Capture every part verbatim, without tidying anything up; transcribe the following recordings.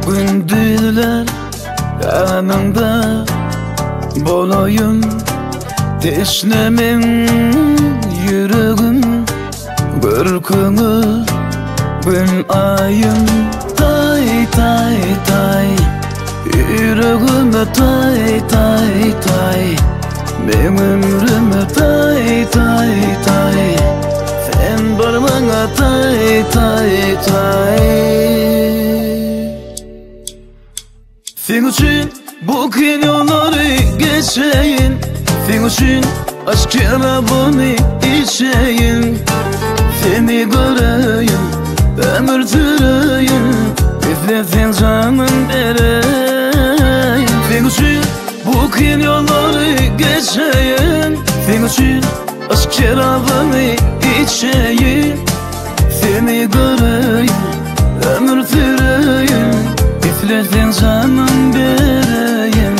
Gündüzler yanında bolayım, teşnemin yüreğim Bırkını gün ayım tay tay tay, yüreğime tay tay tay, benim ömrüme tay tay tay, sen bana tay tay tay. Senin için bu yolları geçeyim, senin için aşk yarabını içeyim, seni göreyim, ömür süreyim, üflesin canım vereyim. Senin için bu yolları geçeyim, senin için aşk yarabını içeyim, seni göreyim, ömür süreyim, üflesin canım vereyim.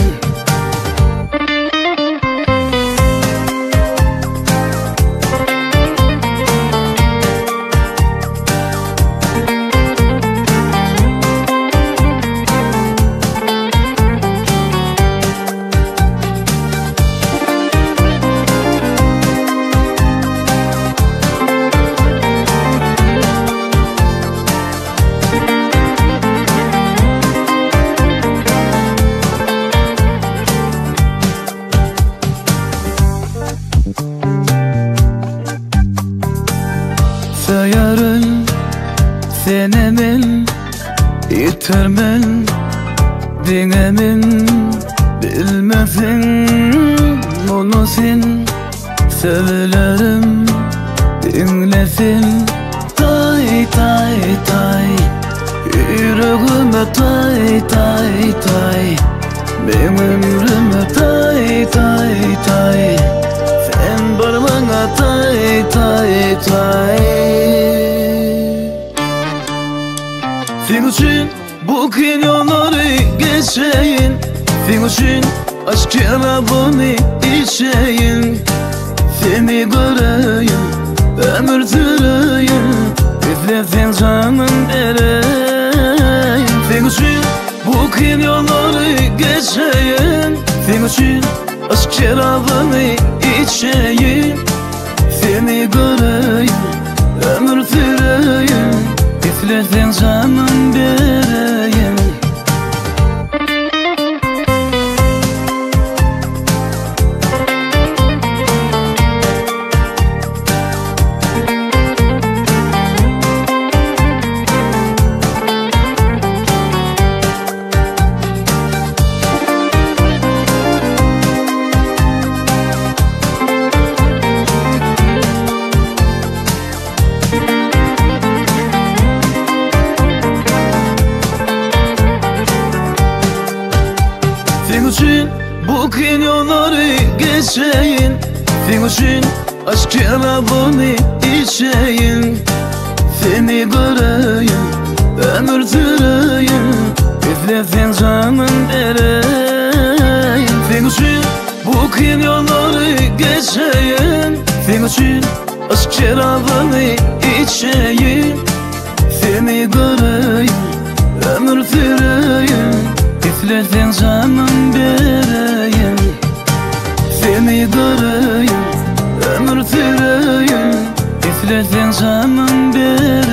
Sayarın senemin, yitirmen dinemin, bilmesin onu sen, sevilerim dinlesin tay tay tay, yüreğime tay tay tay, benim ömrüme tay tay tay, sen bana tay tay tay. Senin için bu yolları geçeyim, senin için aşk yarabını içeyim, seni göreyim, ömür süreyim, üflesin canım vereyim. Senin için bu yolları geçeyim, senin için aşk yarabını içeyim, seni göreyim, ömür süreyim, üflesin canım vereyim. Senin için bu yolları geçeyim, senin için aşk yarabını içeyim, seni göreyim, ömür süreyim, üflesin canım vereyim. Senin için bu yolları geçeyim, senin için aşk yarabını içeyim, seni göreyim, ömür süreyim, üflesin canım vereyim. Seni göreyim, ömür süreyim, üflesin canım vereyim.